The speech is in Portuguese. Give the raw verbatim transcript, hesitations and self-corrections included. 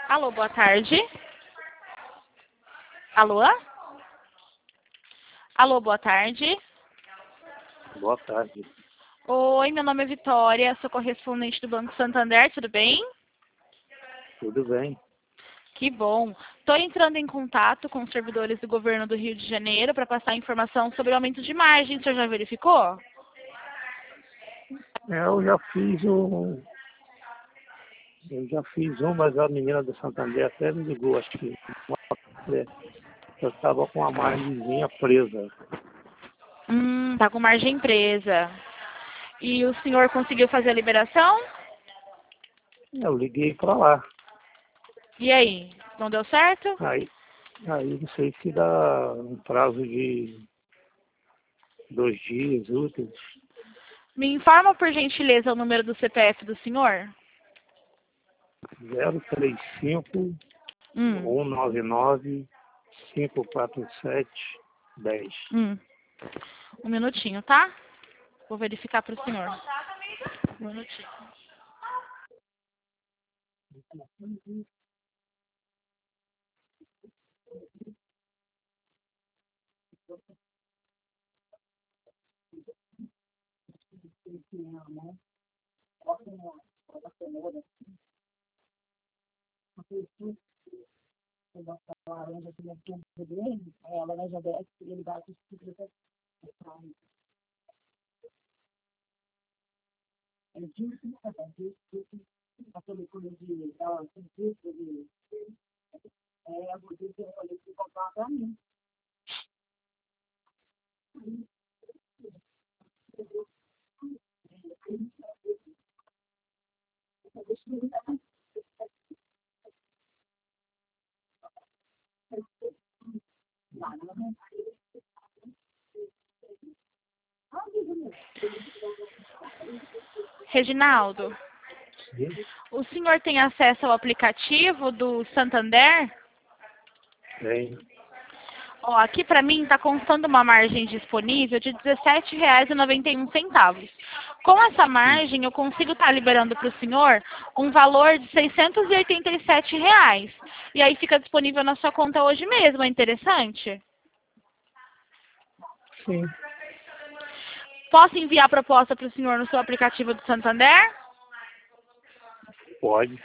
Alô, boa tarde. Alô? Alô, boa tarde. Boa tarde. Oi, meu nome é Vitória, sou correspondente do Banco Santander, tudo bem? Tudo bem? Que bom. Estou entrando em contato com os servidores do governo do Rio de Janeiro para passar informação sobre o aumento de margem. O senhor já verificou? É, eu já fiz um. Eu já fiz um, mas a menina do Santander até me ligou, acho que é, eu estava com a margemzinha presa. Hum, tá com margem presa. E o senhor conseguiu fazer a liberação? Eu liguei para lá. E aí, não deu certo? Aí, aí não sei se dá um prazo de dois dias úteis. Me informa, por gentileza, o número do C P F do senhor? zero três cinco, Hum, um nove nove, cinco quatro sete, dez. hum. Um minutinho, tá? Vou verificar para o senhor. Um minutinho. Reginaldo, Sim, o senhor tem acesso ao aplicativo do Santander? tem. Ó, aqui para mim está constando uma margem disponível de dezessete reais e noventa e um centavos. Com essa margem, eu consigo estar liberando para o senhor um valor de seiscentos e oitenta e sete reais. E aí fica disponível na sua conta hoje mesmo, é interessante? Sim, Posso enviar a proposta para o senhor no seu aplicativo do Santander? pode.